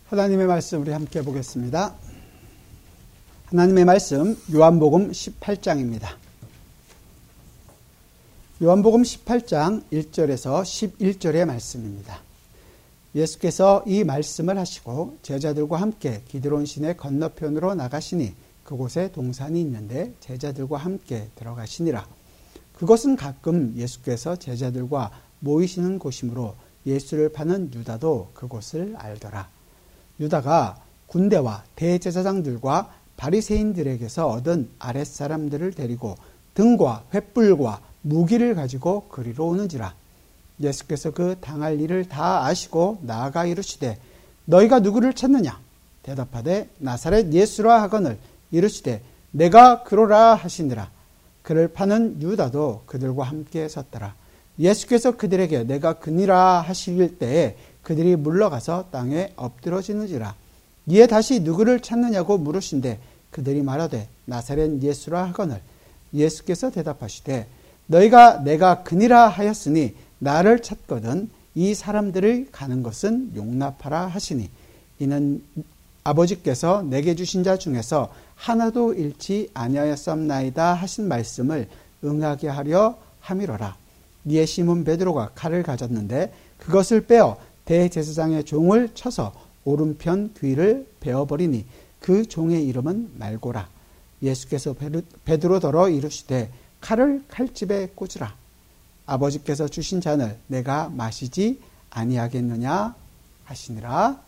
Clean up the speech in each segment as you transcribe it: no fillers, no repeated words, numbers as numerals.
하나님의 말씀 우리 함께 보겠습니다. 하나님의 말씀 요한복음 18장입니다. 요한복음 18장 1절에서 11절의 말씀입니다. 예수께서 이 말씀을 하시고 제자들과 함께 기드론 시내 건너편으로 나가시니 그곳에 동산이 있는데 제자들과 함께 들어가시니라. 그것은 가끔 예수께서 제자들과 모이시는 곳이므로 예수를 파는 유다도 그곳을 알더라. 유다가 군대와 대제사장들과 바리새인들에게서 얻은 아랫사람들을 데리고 등과 횃불과 무기를 가지고 그리로 오는지라. 예수께서 그 당할 일을 다 아시고 나아가 이르시되 너희가 누구를 찾느냐? 대답하되 나사렛 예수라 하거늘 이르시되 내가 그로라 하시니라. 그를 파는 유다도 그들과 함께 섰더라. 예수께서 그들에게 내가 그니라 하실 때에 그들이 물러가서 땅에 엎드러지는지라. 이에 다시 누구를 찾느냐고 물으신데 그들이 말하되 나사렛 예수라 하거늘 예수께서 대답하시되 너희가 내가 그니라 하였으니 나를 찾거든 이 사람들을 가는 것은 용납하라 하시니 이는 아버지께서 내게 주신 자 중에서 하나도 잃지 아니하였사옵나이다 하신 말씀을 응하게 하려 함이로라. 이에 시몬 베드로가 칼을 가졌는데 그것을 빼어 대제사장의 종을 쳐서 오른편 귀를 베어버리니 그 종의 이름은 말고라. 예수께서 베드로더러 이르시되 칼을 칼집에 꽂으라. 아버지께서 주신 잔을 내가 마시지 아니하겠느냐 하시니라.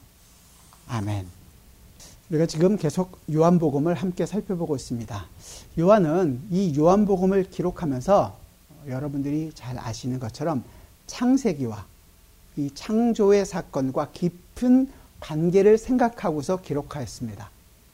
아멘. 우리가 지금 계속 요한복음을 함께 살펴보고 있습니다. 요한은 이 요한복음을 기록하면서 여러분들이 잘 아시는 것처럼 창세기와 이 창조의 사건과 깊은 관계를 생각하고서 기록하였습니다.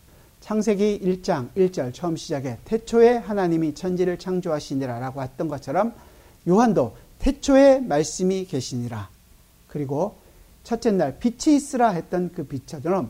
창세기 1장 1절 처음 시작에 태초에 하나님이 천지를 창조하시니라 라고 했던 것처럼 요한도 태초에 말씀이 계시니라. 그리고 첫째 날 빛이 있으라 했던 그 빛처럼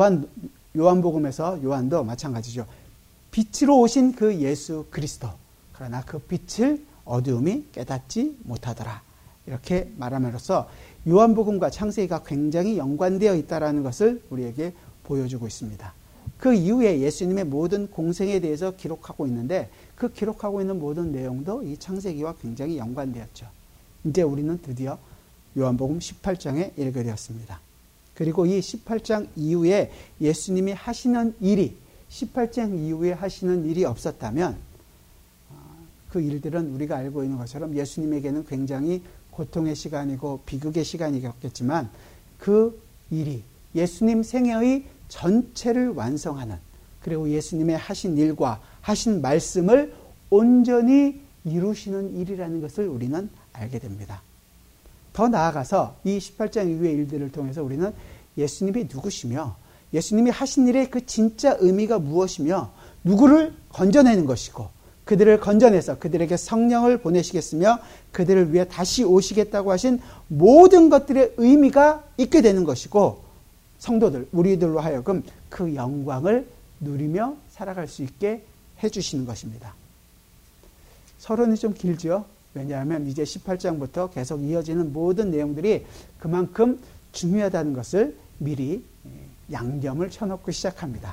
요한복음에서 요한도 마찬가지죠. 빛으로 오신 그 예수 그리스도. 그러나 그 빛을 어두움이 깨닫지 못하더라. 이렇게 말함으로써 요한복음과 창세기가 굉장히 연관되어 있다는 것을 우리에게 보여주고 있습니다. 그 이후에 예수님의 모든 공생에 대해서 기록하고 있는데 그 기록하고 있는 모든 내용도 이 창세기와 굉장히 연관되었죠. 이제 우리는 드디어 요한복음 18장에 이르게 되었습니다. 그리고 이 18장 이후에 예수님이 하시는 일이 18장 이후에 하시는 일이 없었다면 그 일들은 우리가 알고 있는 것처럼 예수님에게는 굉장히 고통의 시간이고 비극의 시간이었겠지만 그 일이 예수님 생애의 전체를 완성하는 그리고 예수님의 하신 일과 하신 말씀을 온전히 이루시는 일이라는 것을 우리는 알게 됩니다. 더 나아가서 이 18장 이후의 일들을 통해서 우리는 예수님이 누구시며 예수님이 하신 일의 그 진짜 의미가 무엇이며 누구를 건져내는 것이고 그들을 건져내서 그들에게 성령을 보내시겠으며 그들을 위해 다시 오시겠다고 하신 모든 것들의 의미가 있게 되는 것이고 성도들, 우리들로 하여금 그 영광을 누리며 살아갈 수 있게 해주시는 것입니다. 서론이 좀 길죠. 왜냐하면 이제 18장부터 계속 이어지는 모든 내용들이 그만큼 중요하다는 것을 미리 양념을 쳐놓고 시작합니다.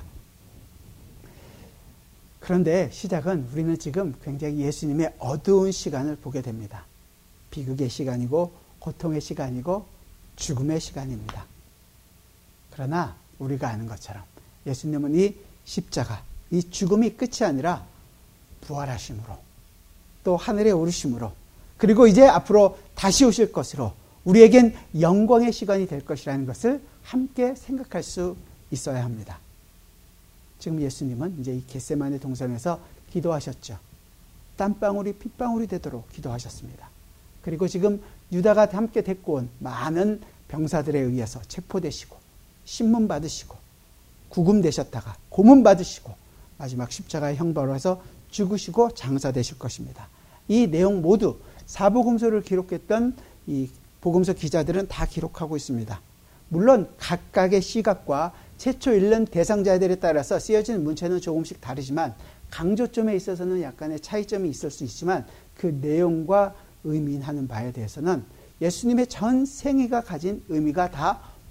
그런데 시작은 우리는 지금 굉장히 예수님의 어두운 시간을 보게 됩니다. 비극의 시간이고 고통의 시간이고 죽음의 시간입니다. 그러나 우리가 아는 것처럼 예수님은 이 십자가, 이 죽음이 끝이 아니라 부활하심으로 또 하늘에 오르심으로 그리고 이제 앞으로 다시 오실 것으로 우리에겐 영광의 시간이 될 것이라는 것을 함께 생각할 수 있어야 합니다. 지금 예수님은 이제 이 겟세마네 동산에서 기도하셨죠. 땀방울이 핏방울이 되도록 기도하셨습니다. 그리고 지금 유다가 함께 데리고 온 많은 병사들에 의해서 체포되시고 신문 받으시고 구금되셨다가 고문 받으시고 마지막 십자가의 형벌로 해서 죽으시고 장사되실 것입니다. 이 내용 모두 사복음서를 기록했던 이 복음서 기자들은 다 기록하고 있습니다. 물론 각각의 시각과 최초 읽는 대상자들에 따라서 쓰여진 문체는 조금씩 다르지만 강조점에 있어서는 약간의 차이점이 있을 수 있지만 그 내용과 의미하는 바에 대해서는 예수님의 전 생애가 가진 의미가 다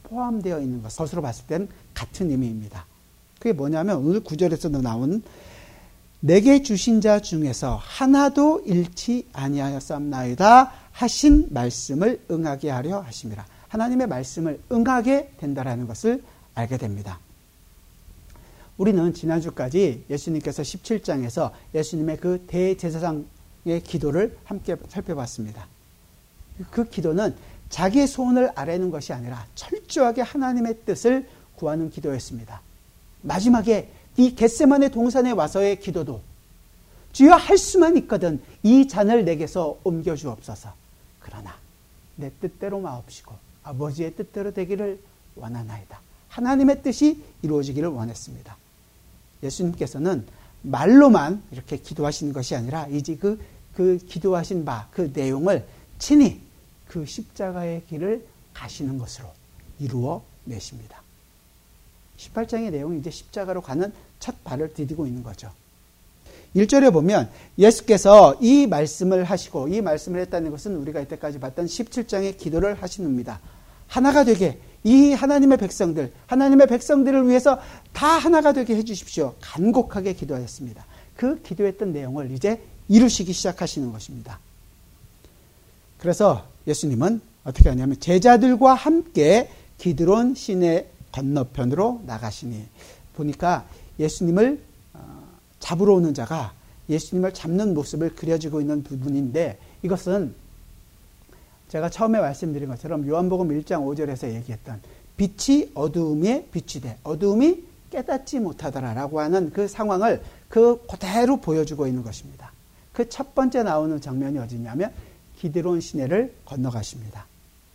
포함되어 있는 것으로 봤을 땐 같은 의미입니다. 그게 뭐냐면 오늘 9절에서도 나온 내게 주신 자 중에서 하나도 잃지 아니하였사옵나이다 하신 말씀을 응하게 하려 하심이라. 하나님의 말씀을 응하게 된다라는 것을 알게 됩니다. 우리는 지난주까지 예수님께서 17장에서 예수님의 그 대제사장의 기도를 함께 살펴봤습니다. 그 기도는 자기의 소원을 아뢰는 것이 아니라 철저하게 하나님의 뜻을 구하는 기도였습니다. 마지막에 이 겟세마네 동산에 와서의 기도도 주여 할 수만 있거든 이 잔을 내게서 옮겨주옵소서. 그러나 내 뜻대로 마옵시고 아버지의 뜻대로 되기를 원하나이다. 하나님의 뜻이 이루어지기를 원했습니다. 예수님께서는 말로만 이렇게 기도하시는 것이 아니라 이제 그 기도하신 바 그 내용을 친히 그 십자가의 길을 가시는 것으로 이루어 내십니다. 18장의 내용은 이제 십자가로 가는 첫 발을 디디고 있는 거죠. 1절에 보면 예수께서 이 말씀을 하시고 이 말씀을 했다는 것은 우리가 이때까지 봤던 17장의 기도를 하시는입니다. 하나가 되게 이 하나님의 백성들을 위해서 다 하나가 되게 해주십시오. 간곡하게 기도하였습니다. 그 기도했던 내용을 이제 이루시기 시작하시는 것입니다. 그래서 예수님은 어떻게 하냐면 제자들과 함께 기드론 시내 건너편으로 나가시니 보니까 예수님을 잡으러 오는 자가 예수님을 잡는 모습을 그려지고 있는 부분인데 이것은 제가 처음에 말씀드린 것처럼 요한복음 1장 5절에서 얘기했던 빛이 어두움에 빛이 돼 어두움이 깨닫지 못하더라라고 하는 그 상황을 그대로 보여주고 있는 것입니다. 그 첫 번째 나오는 장면이 어디냐면 기드론 시내를 건너가십니다.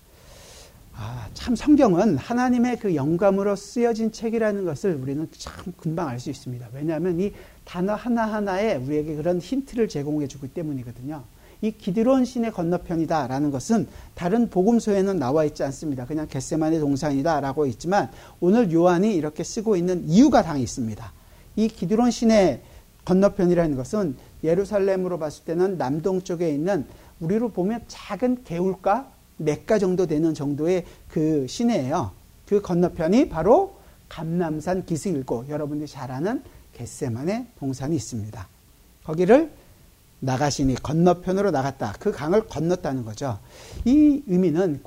참 성경은 하나님의 그 영감으로 쓰여진 책이라는 것을 우리는 참 금방 알 수 있습니다. 왜냐하면 이 단어 하나하나에 우리에게 그런 힌트를 제공해 주기 때문이거든요. 이 기드론 시내 건너편이다라는 것은 다른 복음서에는 나와 있지 않습니다. 그냥 겟세마네 동산이다라고 있지만 오늘 요한이 이렇게 쓰고 있는 이유가 다 있습니다. 이 기드론 시내 건너편이라는 것은 예루살렘으로 봤을 때는 남동쪽에 있는 우리로 보면 작은 개울가, 냇가 정도 되는 정도의 그 시내예요. 그 건너편이 바로 감람산 기슭이고 여러분들이 잘 아는 겟세마네 동산이 있습니다. 거기를 나가시니 건너편으로 나갔다. 그 강을 건넜다는 거죠. 이 의미는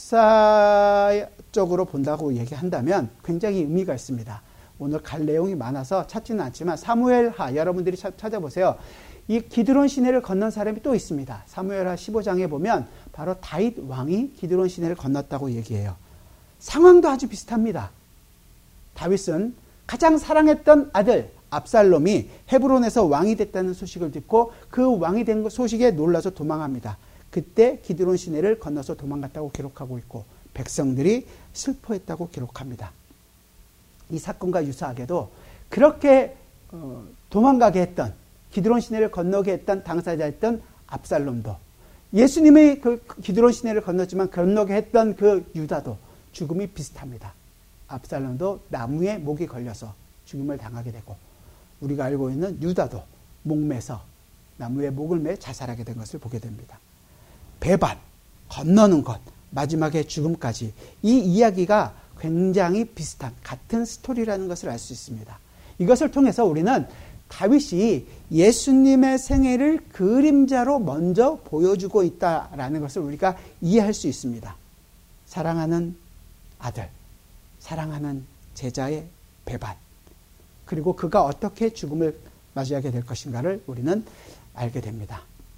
구속사적으로 본다고 얘기한다면 굉장히 의미가 있습니다. 오늘 갈 내용이 많아서 찾지는 않지만 사무엘하 여러분들이 찾아보세요. 이 기드론 시내를 건넌 사람이 또 있습니다. 사무엘하 15장에 보면 바로 다윗 왕이 기드론 시내를 건넜다고 얘기해요. 상황도 아주 비슷합니다. 다윗은 가장 사랑했던 아들 압살롬이 헤브론에서 왕이 됐다는 소식을 듣고 그 왕이 된 소식에 놀라서 도망합니다. 그때 기드론 시내를 건너서 도망갔다고 기록하고 있고 백성들이 슬퍼했다고 기록합니다. 이 사건과 유사하게도 그렇게 도망가게 했던 기드론 시내를 건너게 했던 당사자였던 압살롬도 예수님의 그 기드론 시내를 건넜지만 건너게 했던 그 유다도 죽음이 비슷합니다. 압살롬도 나무에 목이 걸려서 죽음을 당하게 되고 우리가 알고 있는 유다도 목매서 나무에 목을 매 자살하게 된 것을 보게 됩니다. 배반, 건너는 것, 마지막에 죽음까지 이 이야기가 굉장히 비슷한 같은 스토리라는 것을 알 수 있습니다. 이것을 통해서 우리는 다윗이 예수님의 생애를 그림자로 먼저 보여주고 있다라는 것을 우리가 이해할 수 있습니다. 사랑하는 아들, 사랑하는 제자의 배반, 그리고 그가 어떻게 죽음을 맞이하게 될 것인가를 우리는 알게 됩니다.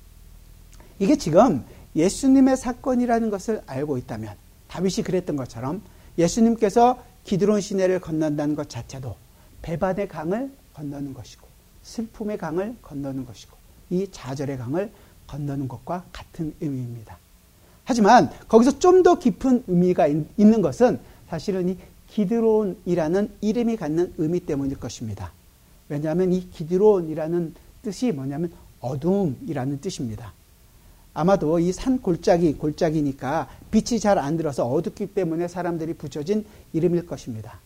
이게 지금 예수님의 사건이라는 것을 알고 있다면 다윗이 그랬던 것처럼 예수님께서 기드론 시내를 건넌다는 것 자체도 배반의 강을 건너는 것이고 슬픔의 강을 건너는 것이고 이 좌절의 강을 건너는 것과 같은 의미입니다. 하지만 거기서 좀 더 깊은 의미가 있는 것은 사실은 이 기드론이라는 이름이 갖는 의미 때문일 것입니다. 왜냐하면 이 기드론이라는 뜻이 뭐냐면 어두움이라는 뜻입니다. 아마도 이 산 골짜기니까 빛이 잘 안 들어서 어둡기 때문에 사람들이 붙여진 이름일 것입니다.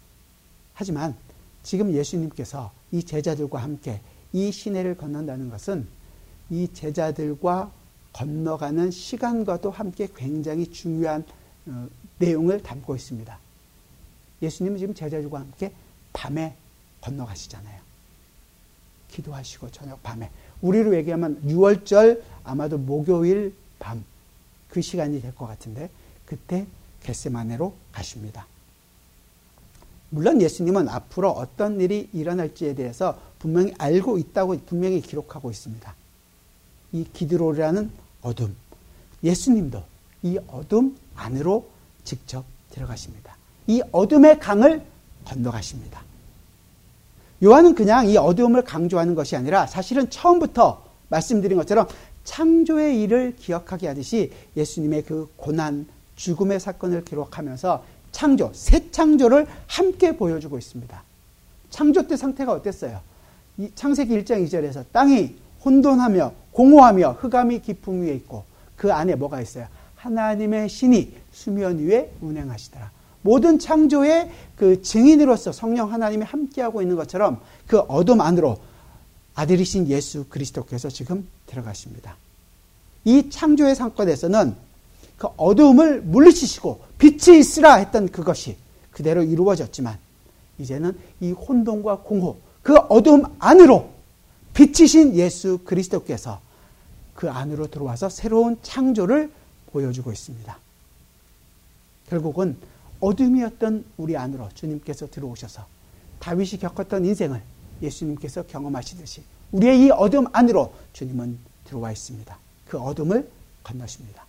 하지만 지금 예수님께서 이 제자들과 함께 이 시내를 건넌다는 것은 이 제자들과 건너가는 시간과도 함께 굉장히 중요한 내용을 담고 있습니다. 예수님은 지금 제자들과 함께 밤에 건너가시잖아요. 기도하시고 저녁 밤에. 우리로 얘기하면 6월절 아마도 목요일 밤 그 시간이 될 것 같은데 그때 겟세마네로 가십니다. 물론 예수님은 앞으로 어떤 일이 일어날지에 대해서 분명히 알고 있다고 분명히 기록하고 있습니다. 이 기드론이라는 어둠, 예수님도 이 어둠 안으로 직접 들어가십니다. 이 어둠의 강을 건너가십니다. 요한은 그냥 이 어둠을 강조하는 것이 아니라 사실은 처음부터 말씀드린 것처럼 창조의 일을 기억하게 하듯이 예수님의 그 고난, 죽음의 사건을 기록하면서 창조, 새 창조를 함께 보여주고 있습니다. 창조 때 상태가 어땠어요? 이 창세기 1장 2절에서 땅이 혼돈하며 공허하며 흑암이 깊음 위에 있고 그 안에 뭐가 있어요? 하나님의 신이 수면 위에 운행하시더라. 모든 창조의 그 증인으로서 성령 하나님이 함께하고 있는 것처럼 그 어둠 안으로 아들이신 예수 그리스도께서 지금 들어가십니다. 이 창조의 사건에서는 그 어둠을 물리치시고 빛이 있으라 했던 그것이 그대로 이루어졌지만 이제는 이 혼돈과 공허, 그 어둠 안으로 빛이신 예수 그리스도께서 그 안으로 들어와서 새로운 창조를 보여주고 있습니다. 결국은 어둠이었던 우리 안으로 주님께서 들어오셔서 다윗이 겪었던 인생을 예수님께서 경험하시듯이 우리의 이 어둠 안으로 주님은 들어와 있습니다. 그 어둠을 건너십니다.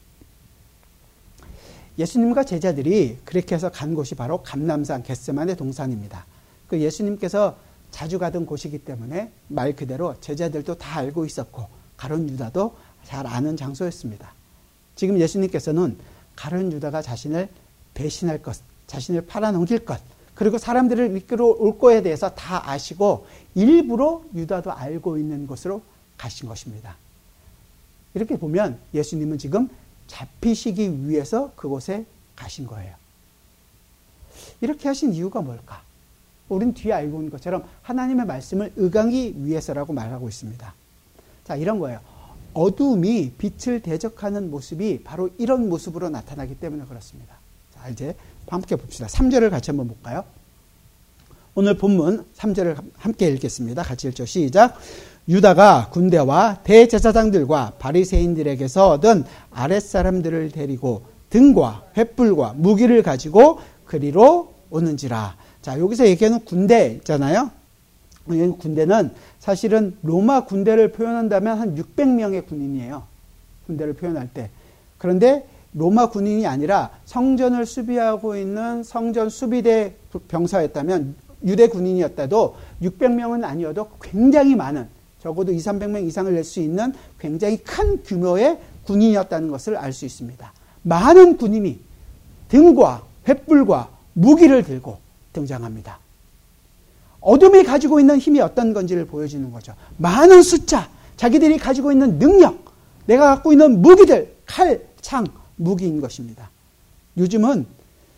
예수님과 제자들이 그렇게 해서 간 곳이 바로 감람산 겟세마네 동산입니다. 그 예수님께서 자주 가던 곳이기 때문에 말 그대로 제자들도 다 알고 있었고 가룟 유다도 잘 아는 장소였습니다. 지금 예수님께서는 가룟 유다가 자신을 배신할 것, 자신을 팔아넘길 것, 그리고 사람들을 이끌어 올 거에 대해서 다 아시고 일부러 유다도 알고 있는 곳으로 가신 것입니다. 이렇게 보면 예수님은 지금 잡히시기 위해서 그곳에 가신 거예요. 이렇게 하신 이유가 뭘까? 우린 뒤에 알고 있는 것처럼 하나님의 말씀을 응하기 위해서라고 말하고 있습니다. 자, 이런 거예요. 어둠이 빛을 대적하는 모습이 바로 이런 모습으로 나타나기 때문에 그렇습니다. 자, 이제 함께 봅시다. 3절을 같이 한번 볼까요? 오늘 본문 3절을 함께 읽겠습니다. 같이 읽죠. 시작. 유다가 군대와 대제사장들과 바리새인들에게서 얻은 아랫사람들을 데리고 등과 횃불과 무기를 가지고 그리로 오는지라. 자, 여기서 얘기하는 군대 있잖아요. 이 군대는 사실은 로마 군대를 표현한다면 한 600명의 군인이에요. 군대를 표현할 때. 그런데 로마 군인이 아니라 성전을 수비하고 있는 성전 수비대 병사였다면 유대 군인이었다도 600명은 아니어도 굉장히 많은, 적어도 200~300명 이상을 낼 수 있는 굉장히 큰 규모의 군인이었다는 것을 알 수 있습니다. 많은 군인이 등과 횃불과 무기를 들고 등장합니다. 어둠이 가지고 있는 힘이 어떤 건지를 보여주는 거죠. 많은 숫자, 자기들이 가지고 있는 능력, 내가 갖고 있는 무기들, 칼, 창, 무기인 것입니다. 요즘은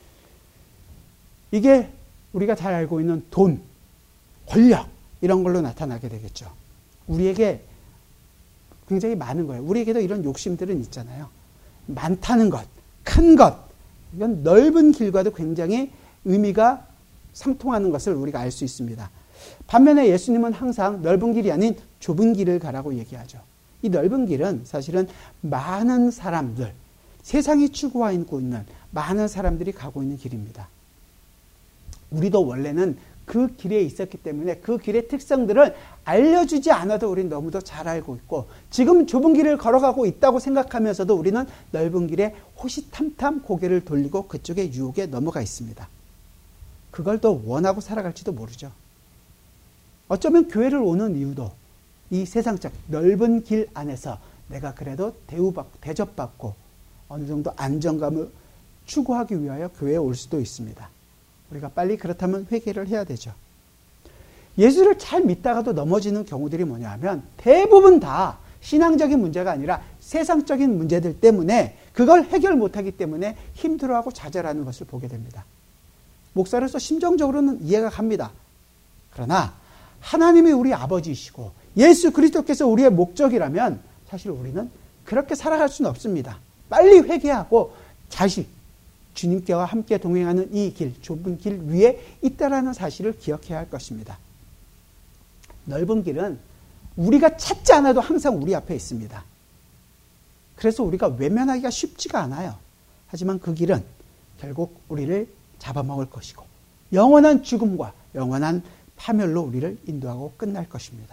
이게 우리가 잘 알고 있는 돈, 권력 이런 걸로 나타나게 되겠죠. 우리에게 굉장히 많은 거예요. 우리에게도 이런 욕심들은 있잖아요. 많다는 것, 큰 것, 이건 넓은 길과도 굉장히 의미가 상통하는 것을 우리가 알 수 있습니다. 반면에 예수님은 항상 넓은 길이 아닌 좁은 길을 가라고 얘기하죠. 이 넓은 길은 사실은 많은 사람들, 세상이 추구하고 있는 많은 사람들이 가고 있는 길입니다. 우리도 원래는 그 길에 있었기 때문에 그 길의 특성들을 알려주지 않아도 우리는 너무도 잘 알고 있고 지금 좁은 길을 걸어가고 있다고 생각하면서도 우리는 넓은 길에 호시탐탐 고개를 돌리고 그쪽의 유혹에 넘어가 있습니다. 그걸 더 원하고 살아갈지도 모르죠. 어쩌면 교회를 오는 이유도 이 세상적 넓은 길 안에서 내가 그래도 대우받고 대접받고 어느 정도 안정감을 추구하기 위하여 교회에 올 수도 있습니다. 우리가 빨리 그렇다면 회개를 해야 되죠. 예수를 잘 믿다가도 넘어지는 경우들이 뭐냐 하면 대부분 다 신앙적인 문제가 아니라 세상적인 문제들 때문에 그걸 해결 못하기 때문에 힘들어하고 좌절하는 것을 보게 됩니다. 목사로서 심정적으로는 이해가 갑니다. 그러나 하나님이 우리 아버지이시고 예수 그리스도께서 우리의 목적이라면 사실 우리는 그렇게 살아갈 수는 없습니다. 빨리 회개하고 자식, 주님께와 함께 동행하는 이 길, 좁은 길 위에 있다라는 사실을 기억해야 할 것입니다. 넓은 길은 우리가 찾지 않아도 항상 우리 앞에 있습니다. 그래서 우리가 외면하기가 쉽지가 않아요. 하지만 그 길은 결국 우리를 잡아먹을 것이고 영원한 죽음과 영원한 파멸로 우리를 인도하고 끝날 것입니다.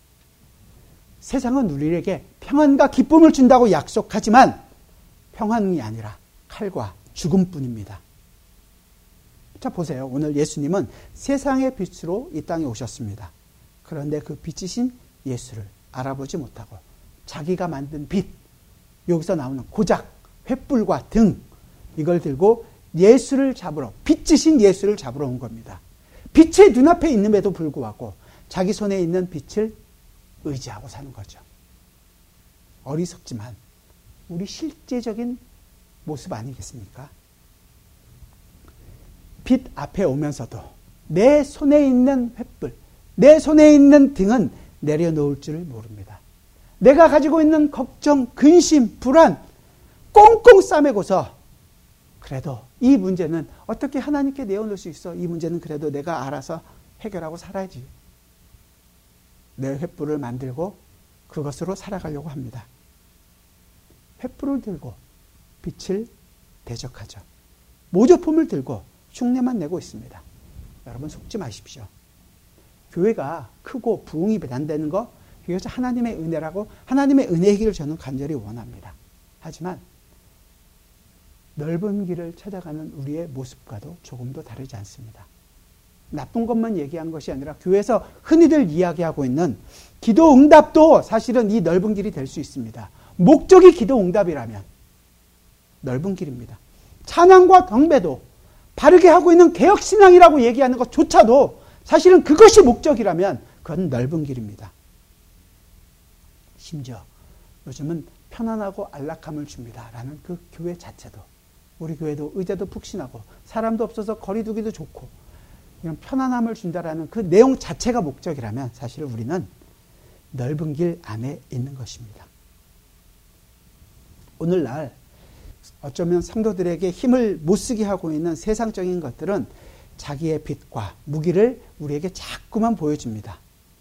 세상은 우리에게 평안과 기쁨을 준다고 약속하지만 평안이 아니라 칼과 죽음뿐입니다. 자, 보세요. 오늘 예수님은 세상의 빛으로 이 땅에 오셨습니다. 그런데 그 빛이신 예수를 알아보지 못하고 자기가 만든 빛, 여기서 나오는 고작 횃불과 등, 이걸 들고 예수를 잡으러, 빛이신 예수를 잡으러 온 겁니다. 빛의 눈앞에 있음에도 불구하고 자기 손에 있는 빛을 의지하고 사는 거죠. 어리석지만 우리 실제적인 모습 아니겠습니까? 빛 앞에 오면서도 내 손에 있는 횃불, 내 손에 있는 등은 내려놓을 줄을 모릅니다. 내가 가지고 있는 걱정, 근심, 불안 꽁꽁 싸매고서 그래도 이 문제는 어떻게 하나님께 내어놓을 수 있어? 이 문제는 그래도 내가 알아서 해결하고 살아야지. 내 횃불을 만들고 그것으로 살아가려고 합니다. 횃불을 들고 빛을 대적하죠. 모조품을 들고 흉내만 내고 있습니다. 여러분 속지 마십시오. 교회가 크고 부흥이 난다는 거 이것이 하나님의 은혜라고 하나님의 은혜이기를 저는 간절히 원합니다. 하지만 넓은 길을 찾아가는 우리의 모습과도 조금도 다르지 않습니다. 나쁜 것만 얘기한 것이 아니라 교회에서 흔히들 이야기하고 있는 기도 응답도 사실은 이 넓은 길이 될 수 있습니다. 목적이 기도 응답이라면 넓은 길입니다. 찬양과 경배도 바르게 하고 있는 개혁신앙이라고 얘기하는 것조차도 사실은 그것이 목적이라면 그건 넓은 길입니다. 심지어 요즘은 편안하고 안락함을 줍니다. 라는 그 교회 자체도, 우리 교회도 의자도 푹신하고 사람도 없어서 거리 두기도 좋고 이런 편안함을 준다라는 그 내용 자체가 목적이라면 사실 우리는 넓은 길 안에 있는 것입니다. 오늘날 어쩌면 성도들에게 힘을 못 쓰게 하고 있는 세상적인 것들은 자기의 빛과 무기를 우리에게 자꾸만 보여줍니다.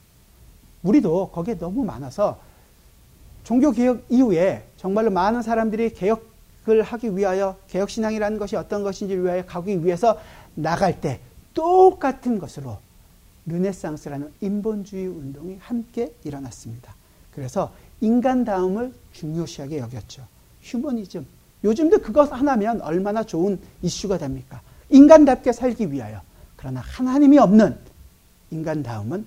우리도 거기에 너무 많아서 종교개혁 이후에 정말로 많은 사람들이 개혁을 하기 위하여 개혁신앙이라는 것이 어떤 것인지 위하여 가기 위해서 나갈 때 똑같은 것으로 르네상스라는 인본주의 운동이 함께 일어났습니다. 그래서 인간다움을 중요시하게 여겼죠. 휴머니즘. 요즘도 그것 하나면 얼마나 좋은 이슈가 됩니까? 인간답게 살기 위하여. 그러나 하나님이 없는 인간다움은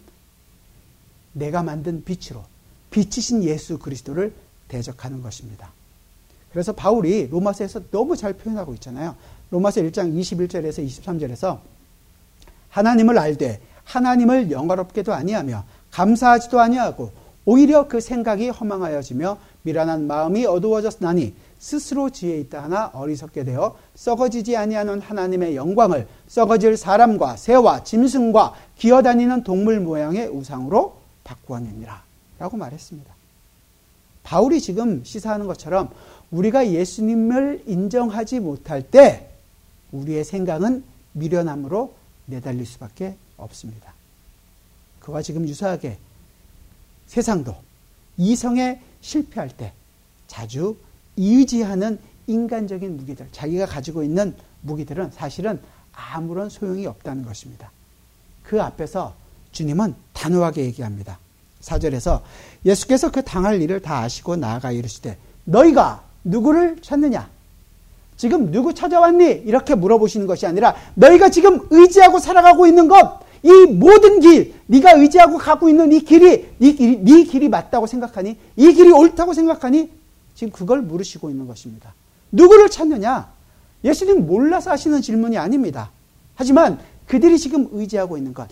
내가 만든 빛으로 빛이신 예수 그리스도를 대적하는 것입니다. 그래서 바울이 로마서에서 너무 잘 표현하고 있잖아요. 로마서 1장 21절에서 23절에서 하나님을 알되 하나님을 영화롭게도 아니하며 감사하지도 아니하고 오히려 그 생각이 허망하여지며 미련한 마음이 어두워졌나니 스스로 지혜 있다 하나 어리석게 되어 썩어지지 아니하는 하나님의 영광을 썩어질 사람과 새와 짐승과 기어다니는 동물 모양의 우상으로 바꾸었느니라 라고 말했습니다. 바울이 지금 시사하는 것처럼 우리가 예수님을 인정하지 못할 때 우리의 생각은 미련함으로 내달릴 수밖에 없습니다. 그와 지금 유사하게 세상도 이성에 실패할 때 자주 의지하는 인간적인 무기들, 자기가 가지고 있는 무기들은 사실은 아무런 소용이 없다는 것입니다. 그 앞에서 주님은 단호하게 얘기합니다. 4절에서 예수께서 그 당할 일을 다 아시고 나아가 이르시되 너희가 누구를 찾느냐? 지금 누구 찾아왔니? 이렇게 물어보시는 것이 아니라 너희가 지금 의지하고 살아가고 있는 것, 이 모든 길, 네가 의지하고 가고 있는 이 길이 네 길이 맞다고 생각하니? 이 길이 옳다고 생각하니? 지금 그걸 물으시고 있는 것입니다. 누구를 찾느냐? 예수님 몰라서 하시는 질문이 아닙니다. 하지만 그들이 지금 의지하고 있는 것,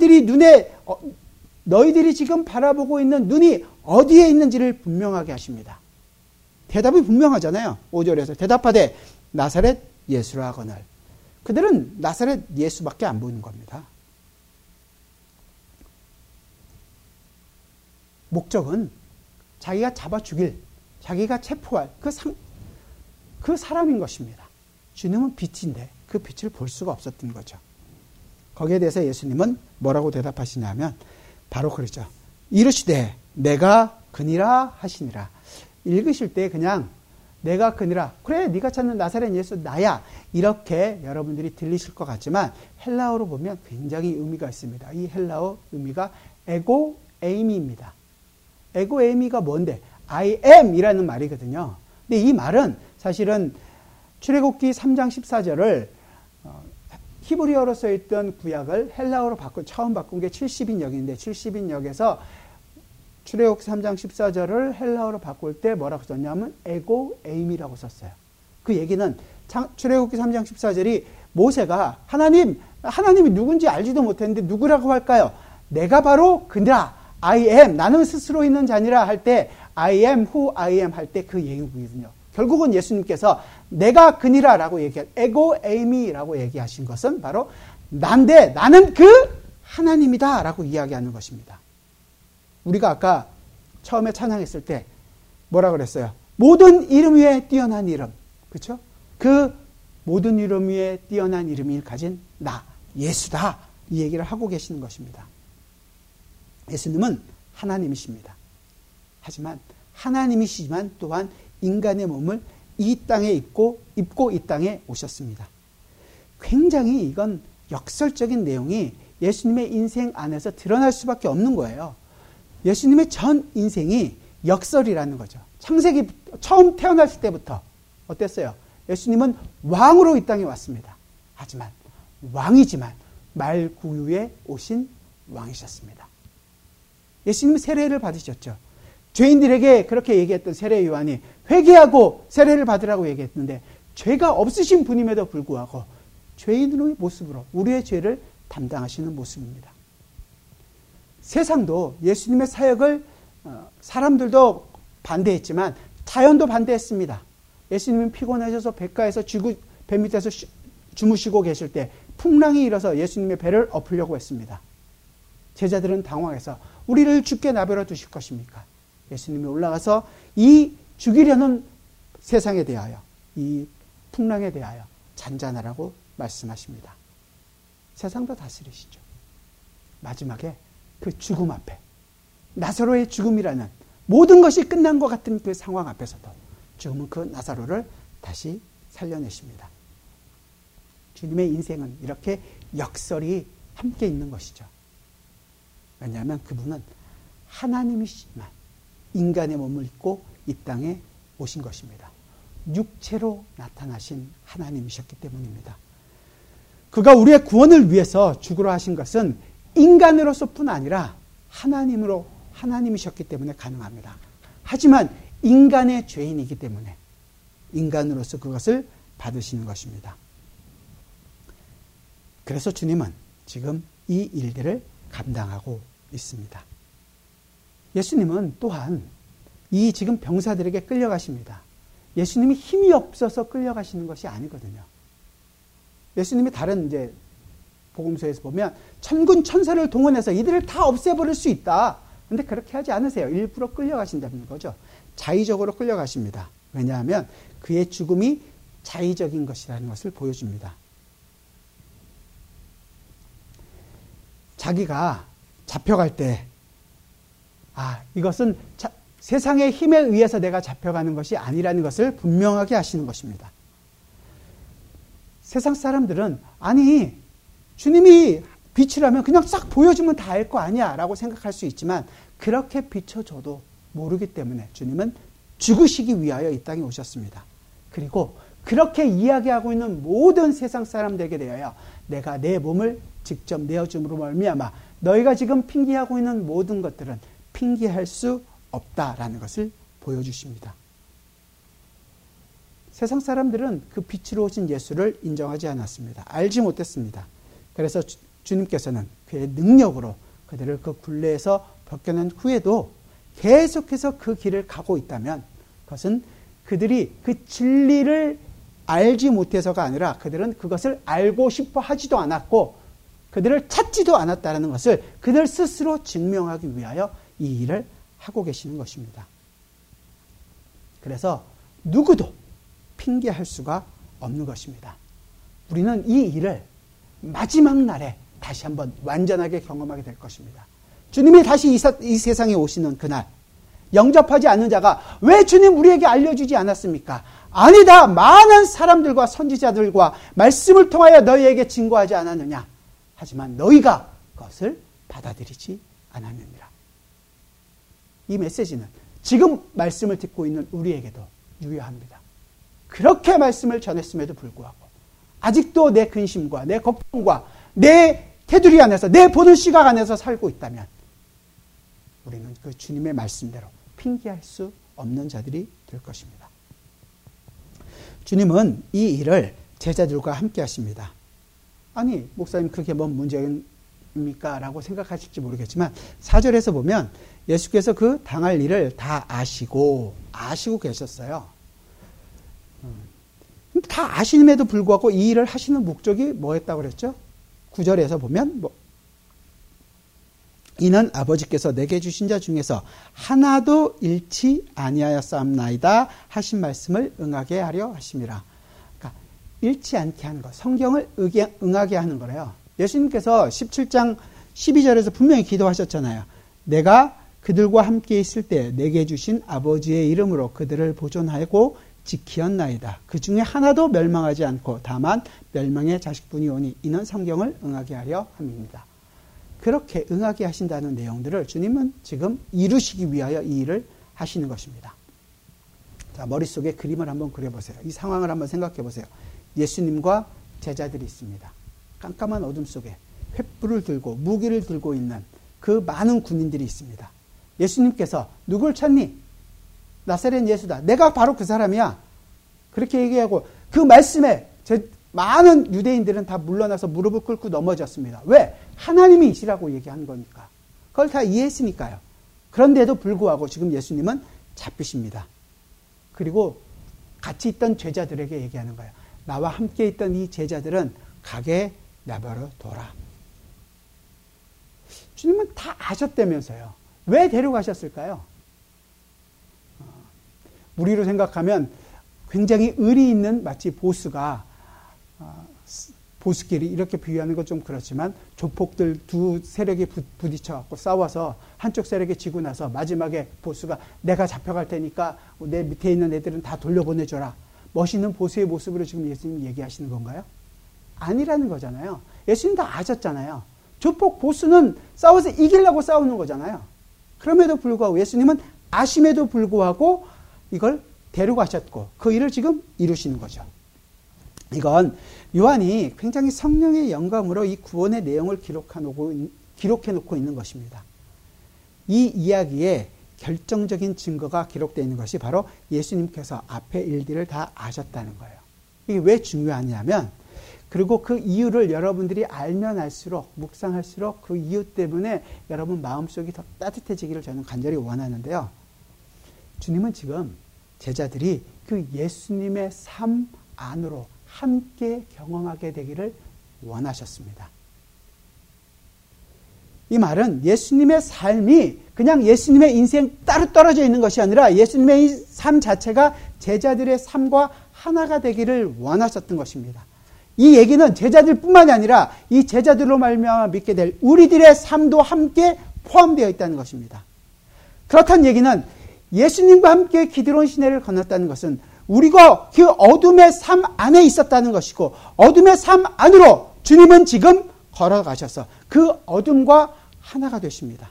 너희들이 지금 바라보고 있는 눈이 어디에 있는지를 분명하게 하십니다. 대답이 분명하잖아요. 5절에서 대답하되 나사렛 예수라 하거늘. 그들은 나사렛 예수밖에 안 보이는 겁니다. 목적은 자기가 잡아 죽일, 자기가 체포할 그 사람인 것입니다. 주님은 빛인데 그 빛을 볼 수가 없었던 거죠. 거기에 대해서 예수님은 뭐라고 대답하시냐면 바로 그러죠. 이르시되 내가 그니라 하시니라. 읽으실 때 그냥 내가 그니라, 그래 네가 찾는 나사렛 예수 나야, 이렇게 여러분들이 들리실 것 같지만 헬라어로 보면 굉장히 의미가 있습니다. 이 헬라어 의미가 에고 에이미입니다. 에고 에이미가 뭔데? I am 이라는 말이거든요. 근데 이 말은 사실은 출애굽기 3장 14절을 히브리어로 써있던 구약을 헬라어로 처음 바꾼 게 70인역인데 70인역에서 출애굽기 3장 14절을 헬라어로 바꿀 때 뭐라고 썼냐면 에고 에임이라고 썼어요. 그 얘기는 출애굽기 3장 14절이 모세가 하나님이 누군지 알지도 못했는데 누구라고 할까요? 내가 바로 그니라, I am, 나는 스스로 있는 자니라 할 때 I am who I am 할 때 그 얘기거든요. 결국은 예수님께서 내가 그니라라고 에고 에이미라고 얘기하신 것은 바로 난데 나는 그 하나님이다 라고 이야기하는 것입니다. 우리가 아까 처음에 찬양했을 때 뭐라 그랬어요? 모든 이름 위에 뛰어난 이름. 그렇죠? 그 모든 이름 위에 뛰어난 이름을 가진 나, 예수다. 이 얘기를 하고 계시는 것입니다. 예수님은 하나님이십니다. 하지만 하나님이시지만 또한 인간의 몸을 이 땅에 입고 이 땅에 오셨습니다. 굉장히 이건 역설적인 내용이 예수님의 인생 안에서 드러날 수밖에 없는 거예요. 예수님의 전 인생이 역설이라는 거죠. 창세기 처음 태어났을 때부터 어땠어요? 예수님은 왕으로 이 땅에 왔습니다. 하지만 왕이지만 말구유에 오신 왕이셨습니다. 예수님은 세례를 받으셨죠. 죄인들에게 그렇게 얘기했던 세례 요한이 회개하고 세례를 받으라고 얘기했는데 죄가 없으신 분임에도 불구하고 죄인의 모습으로 우리의 죄를 담당하시는 모습입니다. 세상도 예수님의 사역을 사람들도 반대했지만 자연도 반대했습니다. 예수님은 피곤하셔서 뱃가에서 배 밑에서 주무시고 계실 때 풍랑이 일어서 예수님의 배를 엎으려고 했습니다. 제자들은 당황해서 우리를 죽게 내버려 두실 것입니까? 예수님이 올라가서 이 죽이려는 세상에 대하여, 이 풍랑에 대하여 잔잔하라고 말씀하십니다. 세상도 다스리시죠. 마지막에 그 죽음 앞에, 나사로의 죽음이라는 모든 것이 끝난 것 같은 그 상황 앞에서도 지금은 그 나사로를 다시 살려내십니다. 주님의 인생은 이렇게 역설이 함께 있는 것이죠. 왜냐하면 그분은 하나님이시지만 인간의 몸을 입고 이 땅에 오신 것입니다. 육체로 나타나신 하나님이셨기 때문입니다. 그가 우리의 구원을 위해서 죽으러 하신 것은 인간으로서뿐 아니라 하나님이셨기 때문에 가능합니다. 하지만 인간의 죄인이기 때문에 인간으로서 그것을 받으시는 것입니다. 그래서 주님은 지금 이 일들을 감당하고 있습니다. 예수님은 또한 이 지금 병사들에게 끌려가십니다. 예수님이 힘이 없어서 끌려가시는 것이 아니거든요. 예수님이 다른 이제 복음서에서 보면 천군 천사를 동원해서 이들을 다 없애버릴 수 있다. 그런데 그렇게 하지 않으세요. 일부러 끌려가신다는 거죠. 자의적으로 끌려가십니다. 왜냐하면 그의 죽음이 자의적인 것이라는 것을 보여줍니다. 자기가 잡혀갈 때 이것은 세상의 힘에 의해서 내가 잡혀가는 것이 아니라는 것을 분명하게 하시는 것입니다. 세상 사람들은 주님이 빛이라면 그냥 싹 보여주면 다 알 거 아니야 라고 생각할 수 있지만 그렇게 비춰줘도 모르기 때문에 주님은 죽으시기 위하여 이 땅에 오셨습니다. 그리고 그렇게 이야기하고 있는 모든 세상 사람들에게 대하여 내가 내 몸을 직접 내어줌으로 말미암아 너희가 지금 핑계하고 있는 모든 것들은 핑계할 수 없다라는 것을 보여주십니다. 세상 사람들은 그 빛으로 오신 예수를 인정하지 않았습니다. 알지 못했습니다. 그래서 주님께서는 그의 능력으로 그들을 그 굴레에서 벗겨낸 후에도 계속해서 그 길을 가고 있다면 그것은 그들이 그 진리를 알지 못해서가 아니라 그들은 그것을 알고 싶어 하지도 않았고 그들을 찾지도 않았다는 것을 그들 스스로 증명하기 위하여 이 일을 하고 계시는 것입니다. 그래서 누구도 핑계할 수가 없는 것입니다. 우리는 이 일을 마지막 날에 다시 한번 완전하게 경험하게 될 것입니다. 주님이 다시 이 세상에 오시는 그날, 영접하지 않는 자가 왜 주님 우리에게 알려주지 않았습니까? 아니다. 많은 사람들과 선지자들과 말씀을 통하여 너희에게 증거하지 않았느냐. 하지만 너희가 그것을 받아들이지 않았느니라. 이 메시지는 지금 말씀을 듣고 있는 우리에게도 유효합니다. 그렇게 말씀을 전했음에도 불구하고 아직도 내 근심과 내 걱정과 내 테두리 안에서 내 보는 시각 안에서 살고 있다면 우리는 그 주님의 말씀대로 핑계할 수 없는 자들이 될 것입니다. 주님은 이 일을 제자들과 함께 하십니다. 아니, 목사님 그게 뭔 문제입니까? 라고 생각하실지 모르겠지만 4절에서 보면 예수께서 그 당할 일을 다 아시고 계셨어요. 다 아심에도 불구하고 이 일을 하시는 목적이 뭐였다고 그랬죠? 9절에서 보면 이는 아버지께서 내게 주신 자 중에서 하나도 잃지 아니하였사옵나이다 하신 말씀을 응하게 하려 하심이라. 그러니까 잃지 않게 하는 것, 성경을 응하게 하는 거래요. 예수님께서 17장 12절에서 분명히 기도하셨잖아요. 내가 그들과 함께 있을 때 내게 주신 아버지의 이름으로 그들을 보존하고 지키었나이다. 그 중에 하나도 멸망하지 않고 다만 멸망의 자식뿐이 오니 이는 성경을 응하게 하려 함입니다. 그렇게 응하게 하신다는 내용들을 주님은 지금 이루시기 위하여 이 일을 하시는 것입니다. 자, 머릿속에 그림을 한번 그려보세요. 이 상황을 한번 생각해 보세요. 예수님과 제자들이 있습니다. 깜깜한 어둠 속에 횃불을 들고 무기를 들고 있는 그 많은 군인들이 있습니다. 예수님께서 누굴 찾니? 나사렛 예수다. 내가 바로 그 사람이야. 그렇게 얘기하고 그 말씀에 많은 유대인들은 다 물러나서 무릎을 꿇고 넘어졌습니다. 왜? 하나님이시라고 얘기한 거니까. 그걸 다 이해했으니까요. 그런데도 불구하고 지금 예수님은 잡히십니다. 그리고 같이 있던 제자들에게 얘기하는 거예요. 나와 함께 있던 이 제자들은 가게 내버려 둬라. 주님은 다 아셨다면서요. 왜 데려가셨을까요? 우리로 생각하면 굉장히 의리 있는 마치 보스가 보스끼리 이렇게 비유하는 건 좀 그렇지만 조폭들 두 세력이 부딪혀갖고 싸워서 한쪽 세력이 지고 나서 마지막에 보스가 내가 잡혀갈 테니까 내 밑에 있는 애들은 다 돌려보내줘라. 멋있는 보스의 모습으로 지금 예수님이 얘기하시는 건가요? 아니라는 거잖아요. 예수님 다 아셨잖아요. 조폭 보스는 싸워서 이기려고 싸우는 거잖아요. 그럼에도 불구하고 예수님은 아심에도 불구하고 이걸 데려가셨고 그 일을 지금 이루시는 거죠. 이건 요한이 굉장히 성령의 영감으로 이 구원의 내용을 기록해놓고 있는 것입니다. 이 이야기에 결정적인 증거가 기록되어 있는 것이 바로 예수님께서 앞에 일들을 다 아셨다는 거예요. 이게 왜 중요하냐면 그리고 그 이유를 여러분들이 알면 알수록 묵상할수록 그 이유 때문에 여러분 마음속이 더 따뜻해지기를 저는 간절히 원하는데요. 주님은 지금 제자들이 그 예수님의 삶 안으로 함께 경험하게 되기를 원하셨습니다. 이 말은 예수님의 삶이 그냥 예수님의 인생 따로 떨어져 있는 것이 아니라 예수님의 이 삶 자체가 제자들의 삶과 하나가 되기를 원하셨던 것입니다. 이 얘기는 제자들뿐만이 아니라 이 제자들로 말미암아 믿게 될 우리들의 삶도 함께 포함되어 있다는 것입니다. 그렇다는 얘기는 예수님과 함께 기드론 시내를 건넜다는 것은 우리가 그 어둠의 삶 안에 있었다는 것이고 어둠의 삶 안으로 주님은 지금 걸어가셔서 그 어둠과 하나가 되십니다.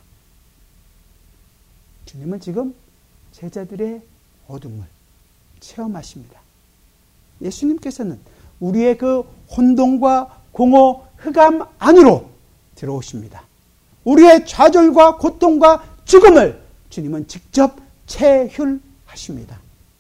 주님은 지금 제자들의 어둠을 체험하십니다. 예수님께서는 우리의 그 혼돈과 공허, 흑암 안으로 들어오십니다. 우리의 좌절과 고통과 죽음을 주님은 직접 체휼하십니다.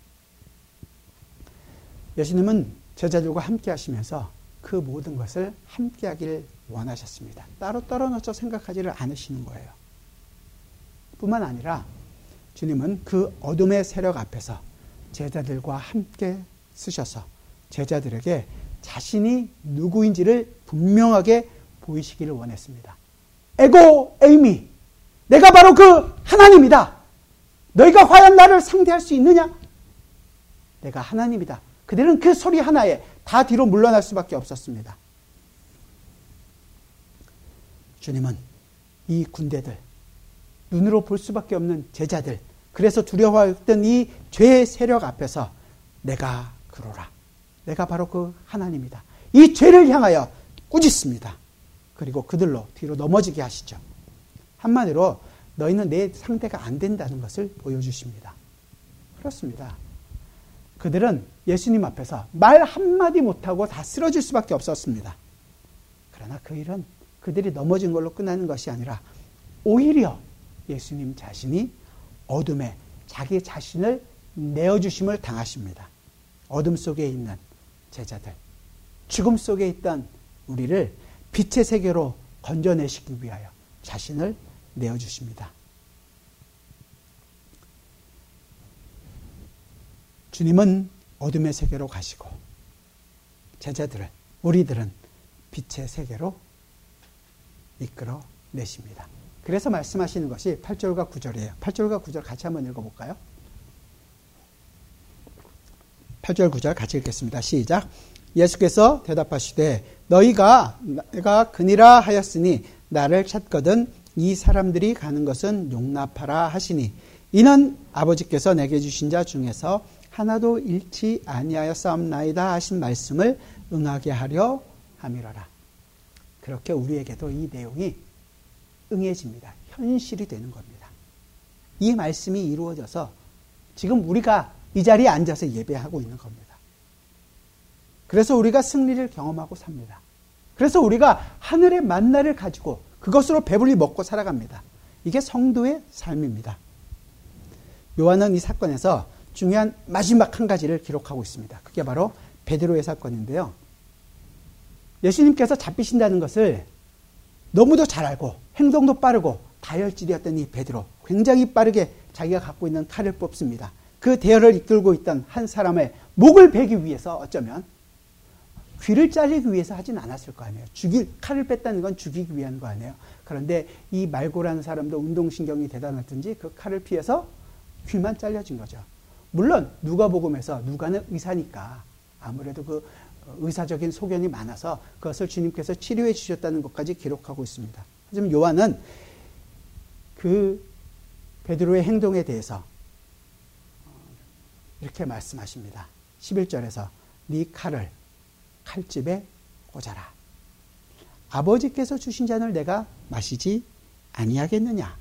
예수님은 제자들과 함께 하시면서 그 모든 것을 함께 하기를 원하셨습니다. 따로 떨어놓쳐 생각하지를 않으시는 거예요. 뿐만 아니라 주님은 그 어둠의 세력 앞에서 제자들과 함께 쓰셔서 제자들에게 자신이 누구인지를 분명하게 보이시기를 원했습니다. 에고 에이미, 내가 바로 그 하나님이다. 너희가 과연 나를 상대할 수 있느냐? 내가 하나님이다. 그들은 그 소리 하나에 다 뒤로 물러날 수밖에 없었습니다. 주님은 이 군대들, 눈으로 볼 수밖에 없는 제자들, 그래서 두려워했던 이 죄의 세력 앞에서 내가 그러라. 내가 바로 그 하나님이다. 이 죄를 향하여 꾸짖습니다. 그리고 그들로 뒤로 넘어지게 하시죠. 한마디로 너희는 내 상대가 안 된다는 것을 보여주십니다. 그렇습니다. 그들은 예수님 앞에서 말 한마디 못하고 다 쓰러질 수밖에 없었습니다. 그러나 그 일은 그들이 넘어진 걸로 끝나는 것이 아니라 오히려 예수님 자신이 어둠에 자기 자신을 내어주심을 당하십니다. 어둠 속에 있는 제자들, 죽음 속에 있던 우리를 빛의 세계로 건져내시기 위하여 자신을 내어주십니다. 주님은 어둠의 세계로 가시고 제자들을, 우리들은 빛의 세계로 이끌어 내십니다. 그래서 말씀하시는 것이 8절과 9절이에요. 8절과 9절 같이 한번 읽어볼까요? 8절 9절 같이 읽겠습니다. 시작. 예수께서 대답하시되 너희가 내가 그니라 하였으니 나를 찾거든 이 사람들이 가는 것은 용납하라 하시니 이는 아버지께서 내게 주신 자 중에서 하나도 잃지 아니하였사옵나이다 하신 말씀을 응하게 하려 함이로라. 그렇게 우리에게도 이 내용이 응해집니다. 현실이 되는 겁니다. 이 말씀이 이루어져서 지금 우리가 이 자리에 앉아서 예배하고 있는 겁니다. 그래서 우리가 승리를 경험하고 삽니다. 그래서 우리가 하늘의 만나를 가지고 그것으로 배불리 먹고 살아갑니다. 이게 성도의 삶입니다. 요한은 이 사건에서 중요한 마지막 한 가지를 기록하고 있습니다. 그게 바로 베드로의 사건인데요. 예수님께서 잡히신다는 것을 너무도 잘 알고 행동도 빠르고 다혈질이었던 이 베드로, 굉장히 빠르게 자기가 갖고 있는 칼을 뽑습니다. 그 대열을 이끌고 있던 한 사람의 목을 베기 위해서 어쩌면 귀를 자르기 위해서 하진 않았을 거 아니에요. 칼을 뺐다는 건 죽이기 위한 거 아니에요. 그런데 이 말고라는 사람도 운동신경이 대단하든지 그 칼을 피해서 귀만 잘려진 거죠. 물론 누가복음에서 누가는 의사니까 아무래도 그 의사적인 소견이 많아서 그것을 주님께서 치료해 주셨다는 것까지 기록하고 있습니다. 하지만 요한은 그 베드로의 행동에 대해서 이렇게 말씀하십니다. 11절에서 네 칼을 칼집에 꽂아라. 아버지께서 주신 잔을 내가 마시지 아니하겠느냐.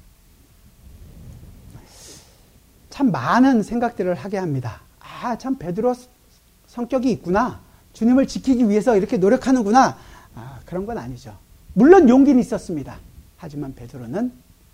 참 많은 생각들을 하게 합니다. 아, 참 베드로 성격이 있구나. 주님을 지키기 위해서 이렇게 노력하는구나. 아, 그런 건 아니죠. 물론 용기는 있었습니다. 하지만 베드로는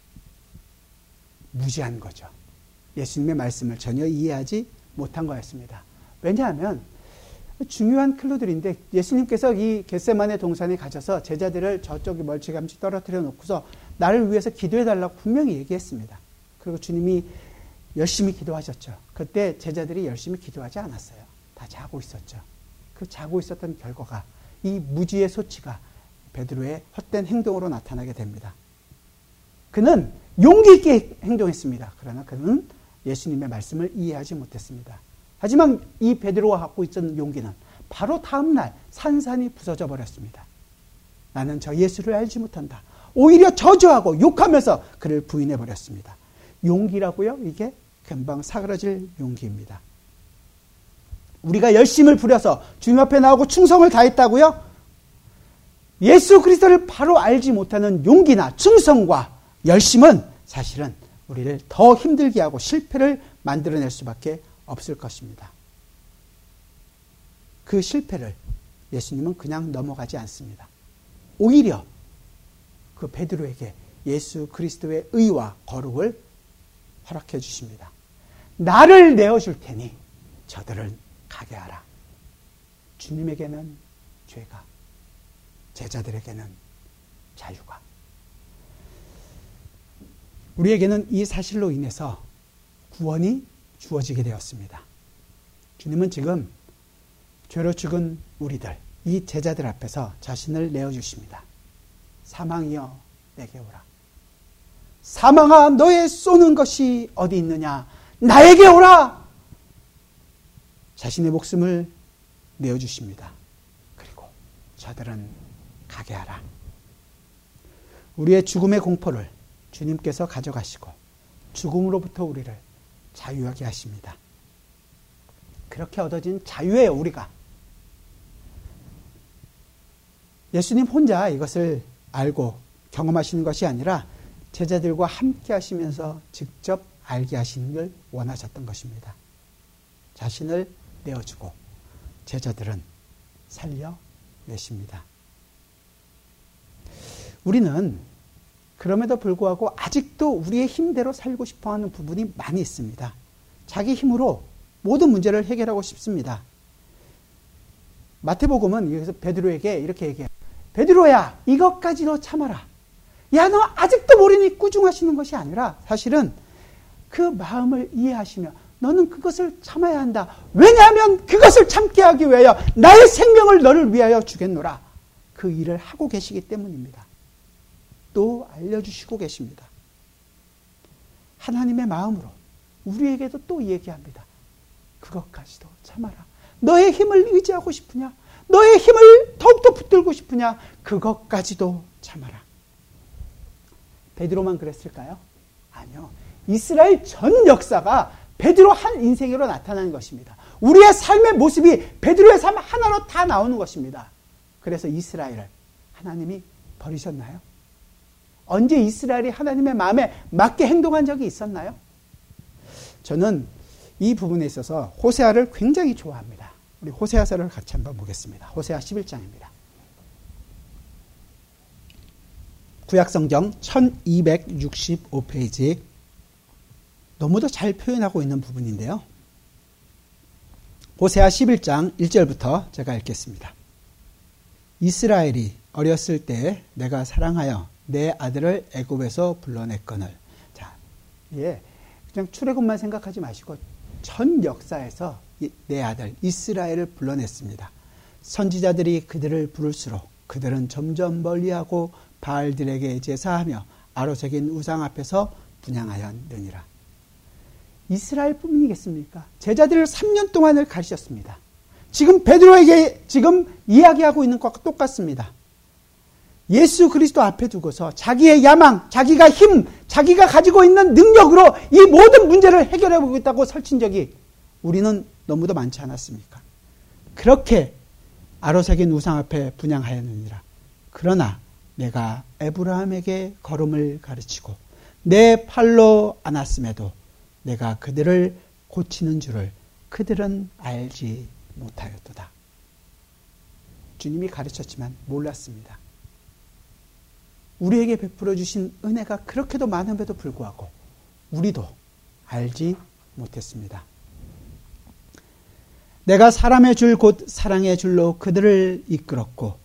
무지한 거죠. 예수님의 말씀을 전혀 이해하지 못한 거였습니다. 왜냐하면 중요한 클루들인데 예수님께서 이 겟세마네 동산에 가셔서 제자들을 저쪽에 멀찌감치 떨어뜨려 놓고서 나를 위해서 기도해달라고 분명히 얘기했습니다. 그리고 주님이 열심히 기도하셨죠. 그때 제자들이 열심히 기도하지 않았어요. 다 자고 있었죠. 그 자고 있었던 결과가 이 무지의 소치가 베드로의 헛된 행동으로 나타나게 됩니다. 그는 용기 있게 행동했습니다. 그러나 그는 예수님의 말씀을 이해하지 못했습니다. 하지만 이 베드로가 갖고 있던 용기는 바로 다음날 산산이 부서져 버렸습니다. 나는 저 예수를 알지 못한다. 오히려 저주하고 욕하면서 그를 부인해 버렸습니다. 용기라고요? 이게 금방 사그러질 용기입니다. 우리가 열심을 부려서 주님 앞에 나오고 충성을 다했다고요? 예수 그리스도를 바로 알지 못하는 용기나 충성과 열심은 사실은 우리를 더 힘들게 하고 실패를 만들어낼 수밖에 없을 것입니다. 그 실패를 예수님은 그냥 넘어가지 않습니다. 오히려 그 베드로에게 예수 그리스도의 의와 거룩을 허락해 주십니다. 나를 내어줄 테니 저들을 가게 하라. 주님에게는 죄가, 제자들에게는 자유가. 우리에게는 이 사실로 인해서 구원이 주어지게 되었습니다. 주님은 지금 죄로 죽은 우리들, 이 제자들 앞에서 자신을 내어주십니다. 사망이여 내게 오라. 사망아 너의 쏘는 것이 어디 있느냐. 나에게 오라. 자신의 목숨을 내어주십니다. 저들은 가게 하라. 우리의 죽음의 공포를 주님께서 가져가시고 죽음으로부터 우리를 자유하게 하십니다. 그렇게 얻어진 자유예요, 우리가. 예수님 혼자 이것을 알고 경험하시는 것이 아니라 제자들과 함께 하시면서 직접 알게 하시는 걸 원하셨던 것입니다. 자신을 내어주고 제자들은 살려내십니다. 우리는 그럼에도 불구하고 아직도 우리의 힘대로 살고 싶어하는 부분이 많이 있습니다. 자기 힘으로 모든 문제를 해결하고 싶습니다. 마태복음은 여기서 베드로에게 이렇게 얘기해요. 베드로야, 이것까지도 참아라. 야, 너 아직도 모르니 꾸중하시는 것이 아니라 사실은 그 마음을 이해하시며 너는 그것을 참아야 한다. 왜냐하면 그것을 참게 하기 위하여 나의 생명을 너를 위하여 주겠노라. 그 일을 하고 계시기 때문입니다. 또 알려주시고 계십니다. 하나님의 마음으로 우리에게도 또 얘기합니다. 그것까지도 참아라. 너의 힘을 의지하고 싶으냐? 너의 힘을 더욱더 붙들고 싶으냐? 그것까지도 참아라. 베드로만 그랬을까요? 아니요. 이스라엘 전 역사가 베드로 한 인생으로 나타나는 것입니다. 우리의 삶의 모습이 베드로의 삶 하나로 다 나오는 것입니다. 그래서 이스라엘을 하나님이 버리셨나요? 언제 이스라엘이 하나님의 마음에 맞게 행동한 적이 있었나요? 저는 이 부분에 있어서 호세아를 굉장히 좋아합니다. 우리 호세아서를 같이 한번 보겠습니다. 호세아 11장입니다. 구약성경 1265페이지 너무도 잘 표현하고 있는 부분인데요. 호세아 11장 1절부터 제가 읽겠습니다. 이스라엘이 어렸을 때 내가 사랑하여 내 아들을 애굽에서 불러냈거늘. 자, 예, 그냥 출애굽만 생각하지 마시고 전 역사에서 내 아들 이스라엘을 불러냈습니다. 선지자들이 그들을 부를수록 그들은 점점 멀리하고 바알들에게 제사하며 아로새긴 우상 앞에서 분향하였느니라. 이스라엘뿐이겠습니까? 제자들을 3년 동안을 가르쳤습니다. 지금 베드로에게 지금 이야기하고 있는 것과 똑같습니다. 예수 그리스도 앞에 두고서 자기의 야망, 자기가 힘, 자기가 가지고 있는 능력으로 이 모든 문제를 해결해 보겠다고 설친 적이 우리는 너무도 많지 않았습니까? 그렇게 아로새긴 우상 앞에 분향하였느니라. 그러나 내가 에브라함에게 걸음을 가르치고 내 팔로 안았음에도 내가 그들을 고치는 줄을 그들은 알지 못하였도다. 주님이 가르쳤지만 몰랐습니다. 우리에게 베풀어 주신 은혜가 그렇게도 많음에도 불구하고 우리도 알지 못했습니다. 내가 사람의 줄 곧 사랑의 줄로 그들을 이끌었고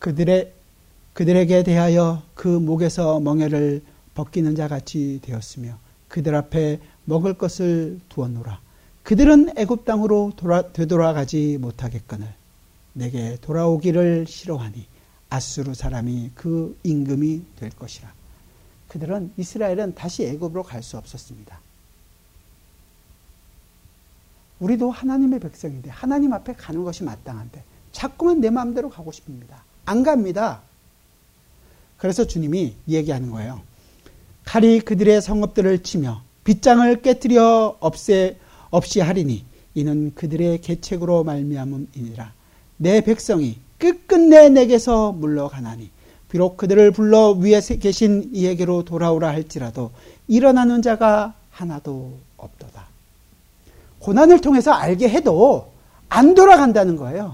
그들에게 대하여 그 목에서 멍에를 벗기는 자 같이 되었으며 그들 앞에 먹을 것을 두었노라. 그들은 애굽 땅으로 되돌아가지 못하겠거늘 내게 돌아오기를 싫어하니 아수르 사람이 그 임금이 될 것이라. 그들은 이스라엘은 다시 애굽으로 갈 수 없었습니다. 우리도 하나님의 백성인데 하나님 앞에 가는 것이 마땅한데 자꾸만 내 마음대로 가고 싶습니다. 안 갑니다. 그래서 주님이 얘기하는 거예요. 칼이 그들의 성읍들을 치며 빗장을 깨뜨려 없이 하리니 이는 그들의 계책으로 말미암음이니라. 내 백성이 끝끝내 내게서 물러가나니 비록 그들을 불러 위에 계신 이에게로 돌아오라 할지라도 일어나는 자가 하나도 없도다. 고난을 통해서 알게 해도 안 돌아간다는 거예요.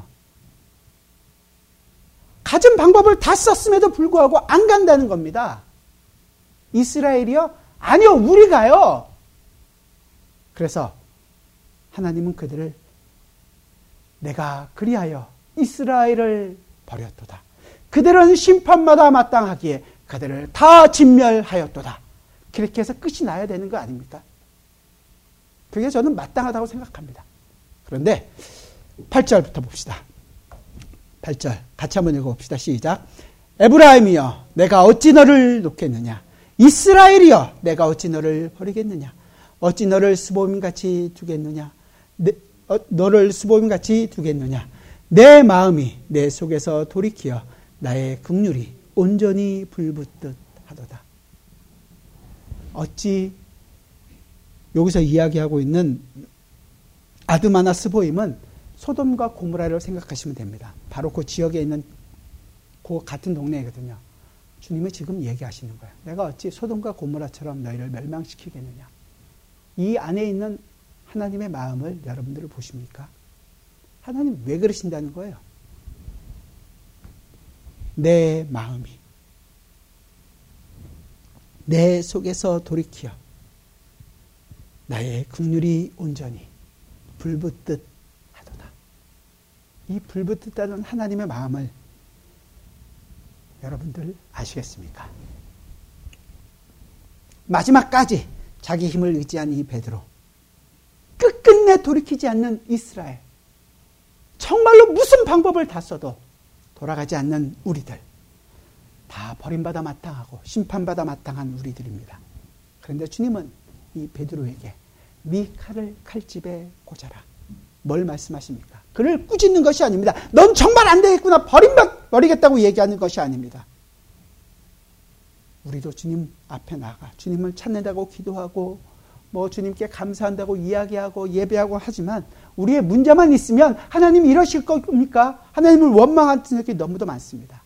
가진 방법을 다 썼음에도 불구하고 안 간다는 겁니다. 이스라엘이요? 아니요, 우리가요. 그래서 하나님은 그들을 내가 그리하여 이스라엘을 버렸도다. 그들은 심판마다 마땅하기에 그들을 다 진멸하였도다. 그렇게 해서 끝이 나야 되는 거 아닙니까? 그게 저는 마땅하다고 생각합니다. 그런데 8절부터 봅시다. 8절 같이 한번 읽어봅시다. 시작. 에브라임이여 내가 어찌 너를 놓겠느냐. 이스라엘이여 내가 어찌 너를 버리겠느냐. 어찌 너를 스보임같이 두겠느냐. 너를 스보임같이 두겠느냐. 내 마음이 내 속에서 돌이키어 나의 긍휼이 온전히 불붙듯 하도다. 어찌 여기서 이야기하고 있는 아드마나 스보임은 소돔과 고모라를 생각하시면 됩니다. 바로 그 지역에 있는 그 같은 동네거든요. 주님이 지금 얘기하시는 거예요. 내가 어찌 소돔과 고모라처럼 너희를 멸망시키겠느냐. 이 안에 있는 하나님의 마음을 여러분들을 보십니까? 하나님 왜 그러신다는 거예요? 내 마음이 내 속에서 돌이키어 나의 긍휼이 온전히 불붙듯 하도다. 이 불붙듯하는 하나님의 마음을 여러분들 아시겠습니까? 마지막까지 자기 힘을 의지한 이 베드로, 끝끝내 돌이키지 않는 이스라엘, 정말로 무슨 방법을 다 써도 돌아가지 않는 우리들, 다 버림받아 마땅하고 심판받아 마땅한 우리들입니다. 그런데 주님은 이 베드로에게 네 칼을 칼집에 꽂아라. 뭘 말씀하십니까? 그를 꾸짖는 것이 아닙니다. 넌 정말 안 되겠구나, 버리겠다고 얘기하는 것이 아닙니다. 우리도 주님 앞에 나가 주님을 찾는다고 기도하고 주님께 감사한다고 이야기하고 예배하고 하지만 우리의 문제만 있으면 하나님이 이러실 겁니까? 하나님을 원망하는 적이 너무도 많습니다.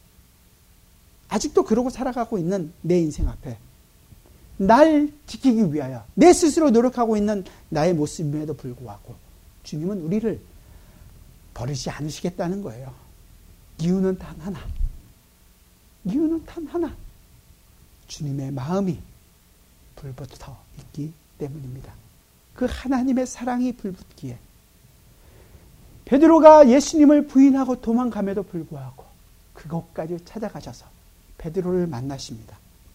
아직도 그러고 살아가고 있는 내 인생 앞에 날 지키기 위하여 내 스스로 노력하고 있는 나의 모습임에도 불구하고 주님은 우리를 버리지 않으시겠다는 거예요. 이유는 단 하나. 이유는 단 하나. 주님의 마음이 불붙어 있기 때문입니다. 그 하나님의 사랑이 불붙기에 베드로가 예수님을 부인하고 도망감에도 불구하고 그곳까지 찾아가셔서 베드로를 만나십니다.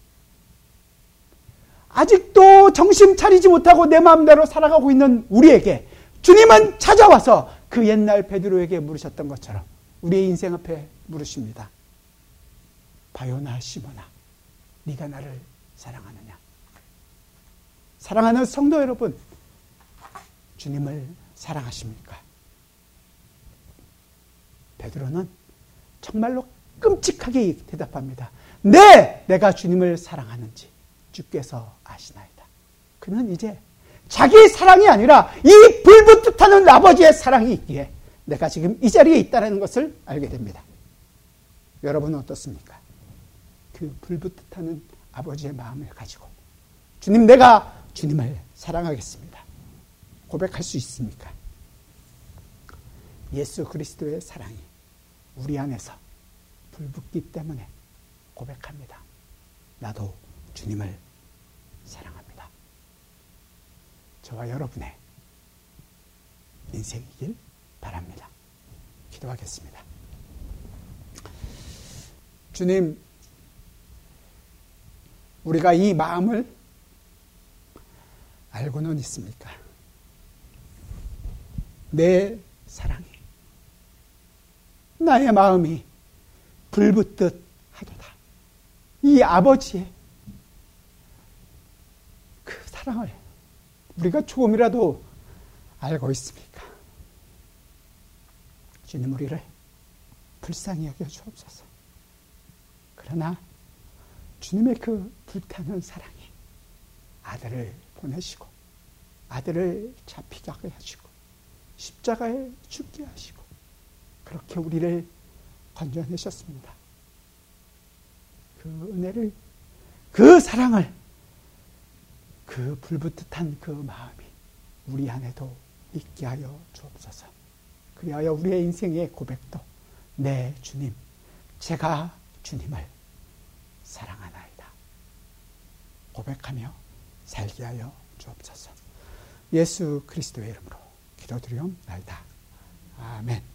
아직도 정신 차리지 못하고 내 마음대로 살아가고 있는 우리에게 주님은 찾아와서 그 옛날 베드로에게 물으셨던 것처럼 우리의 인생 앞에 물으십니다. 바요나 시모나, 네가 나를 사랑하느냐? 사랑하는 성도 여러분, 주님을 사랑하십니까? 베드로는 정말로 끔찍하게 대답합니다. 네, 내가 주님을 사랑하는지 주께서 아시나이다. 그는 이제 자기의 사랑이 아니라 이 불붙듯 하는 아버지의 사랑이 있기에 내가 지금 이 자리에 있다는 것을 알게 됩니다. 여러분은 어떻습니까? 그 불붙듯 하는 아버지의 마음을 가지고 주님, 내가 주님을 사랑하겠습니다. 고백할 수 있습니까? 예수 그리스도의 사랑이 우리 안에서 불붙기 때문에 고백합니다. 나도 주님을 사랑합니다. 저와 여러분의 인생이길 바랍니다. 기도하겠습니다. 주님, 우리가 이 마음을 알고는 있습니까? 내 사랑이, 나의 마음이 불붙듯 하도다. 이 아버지의 그 사랑을 우리가 조금이라도 알고 있습니까? 주님, 우리를 불쌍히 여겨 주옵소서. 그러나 주님의 그 불타는 사랑이 아들을 보내시고 아들을 잡히게 하시고 십자가에 죽게 하시고 그렇게 우리를 건져내셨습니다. 그 은혜를, 그 사랑을, 그 불붙듯한 그 마음이 우리 안에도 있게 하여 주옵소서. 그리하여 우리의 인생의 고백도 네, 주님, 제가 주님을 사랑하나이다 고백하며 살게 하여 주옵소서. 예수 그리스도의 이름으로 기도드리옵나이다. 아멘.